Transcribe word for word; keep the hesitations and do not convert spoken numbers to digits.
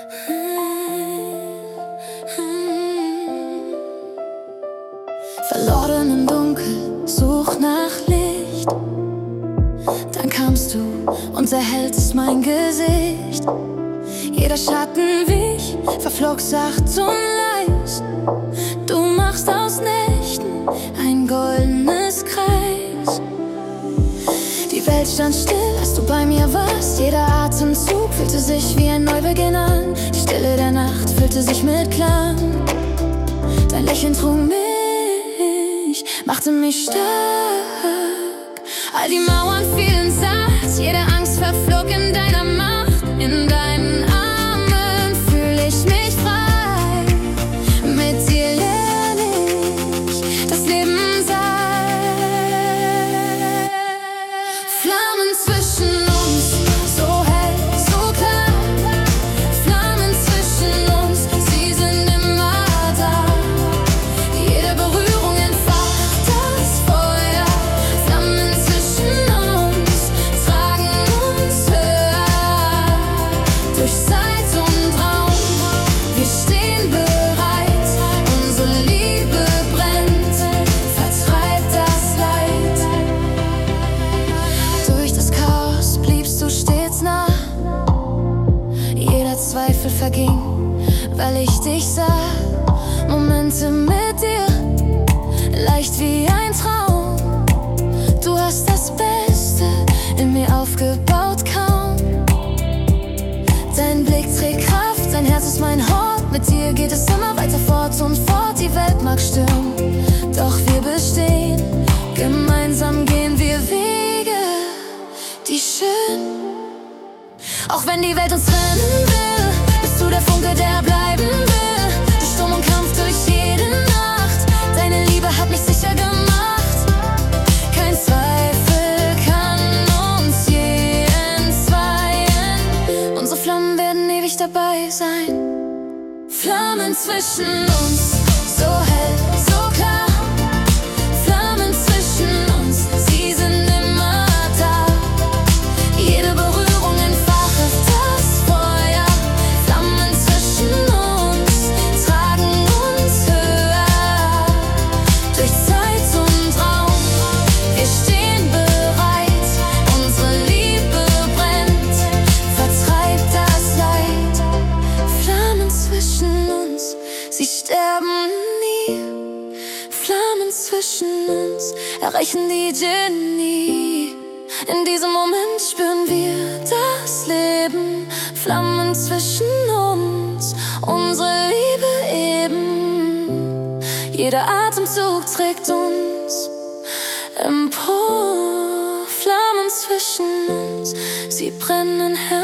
Verloren im Dunkel, such nach Licht. Dann kamst du und erhelltest mein Gesicht. Jeder Schatten wich, verflog sacht und leis. Du machst aus Nächten ein goldenes Kreis. Die Welt stand still, als du bei mir warst. Jeder Atemzug fühlte sich wie ein Neubeginn an. Die Stille der Nacht füllte sich mit Klang. Dein Lächeln trug mich, machte mich stark. All die Mauern fielen sacht, jede Angst verflog in deiner Macht. In deinen Armen fühl ich mich frei. Mit dir lerne ich das Leben sein. Flammen zwischen uns, so hell, so klar. Flammen zwischen uns, sie sind immer da. Jede Berührung entfacht das Feuer. Flammen zwischen uns tragen uns höher. Durch Zeit und Raum, wir stehen bereit. Unsere Liebe brennt, vertreibt das Leid. Durch das Chaos bliebst du stets nah. Jeder Zweifel verging, weil ich dich sah. Momente mit dir, leicht wie ein Traum. Du hast das Beste in mir aufgebaut, kaum. Dein Blick trägt Kraft, dein Herz ist mein Hort. Mit dir geht es immer weiter fort und fort. Die Welt mag stürmen, doch wir bestehen. Gemeinsam gehen wir Wege, die schön. Auch wenn die Welt uns trennen will, bist du der Funke, der bleiben will. Durch Sturm und Kampf, durch jede Nacht. Deine Liebe hat mich sicher gemacht. Kein Zweifel kann uns je entzweien. Unsere Flammen werden ewig dabei sein. Flammen zwischen uns, so hell, so klar. Flammen zwischen uns, sie sind immer da. Jede Berührung entfacht das Feuer. Flammen zwischen uns tragen uns höher. Durch Zeit und Raum, wir stehen bereit. Unsere Liebe brennt, vertreibt das Leid. Flammen zwischen uns, sie sterben nie. Flammen zwischen uns erreichen die Genie. In diesem Moment spüren wir das Leben. Flammen zwischen uns, unsere Liebe eben. Jeder Atemzug trägt uns empor. Flammen zwischen uns, sie brennen hell.